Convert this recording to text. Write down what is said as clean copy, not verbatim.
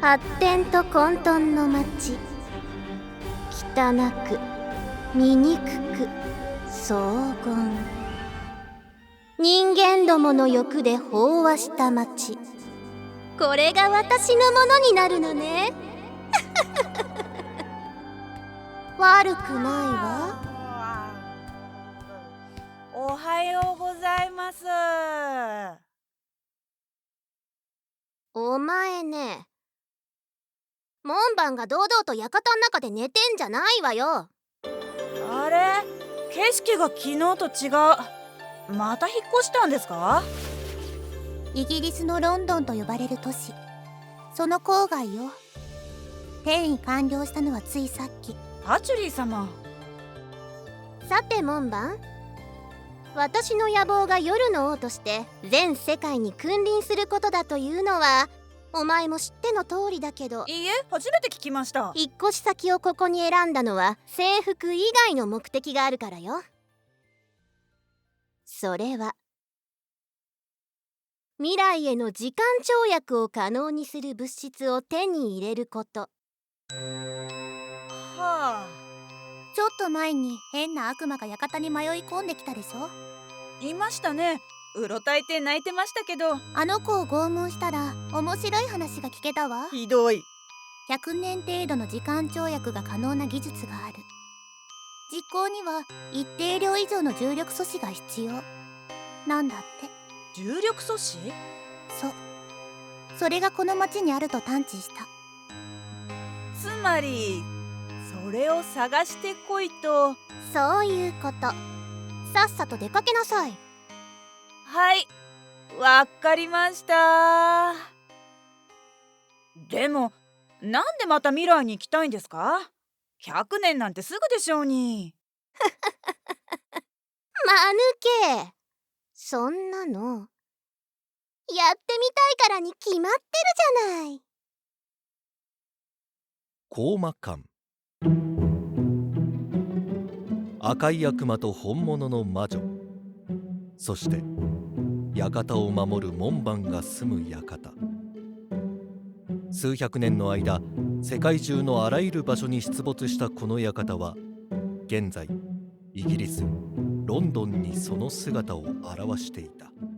発展と混沌の町、汚く醜く荘厳、人間どもの欲で飽和した町、これが私のものになるのね。悪くないわ。 おはようございます。 お前ね、門番が堂々と館の中で寝てんじゃないわよ。 あれ、景色が昨日と違う。また引っ越したんですか？ イギリスのロンドンと呼ばれる都市、その郊外よ。転移完了したのはついさっき。 パチュリー様。 さて門番、私の野望が夜の王として全世界に君臨することだというのはお前も知っての通りだけど、 いいえ、初めて聞きました。 引っ越し先をここに選んだのは征服以外の目的があるからよ。それは未来への時間跳躍を可能にする物質を手に入れること。 はあ。 ちょっと前に変な悪魔が館に迷い込んできたでしょ。 いましたね。うろたえて泣いてましたけど。 あの子を拷問したら面白い話が聞けたわ。 ひどい。 100年程度の時間跳躍が可能な技術がある。実行には一定量以上の重力素子が必要なんだって。 重力素子？ そう、それがこの町にあると探知した。 つまりそれを探してこいと。 そういうこと。さっさと出かけなさい。 はい、わかりました。でもなんでまた未来に行きたいんですか？100年なんてすぐでしょうに。 まぬけ、そんなのやってみたいからに決まってるじゃない。 高魔館。赤い悪魔と本物の魔女、そして館を守る門番が住む館。数百年の間、世界中のあらゆる場所に出没したこの館は現在イギリス・ロンドンにその姿を現していた。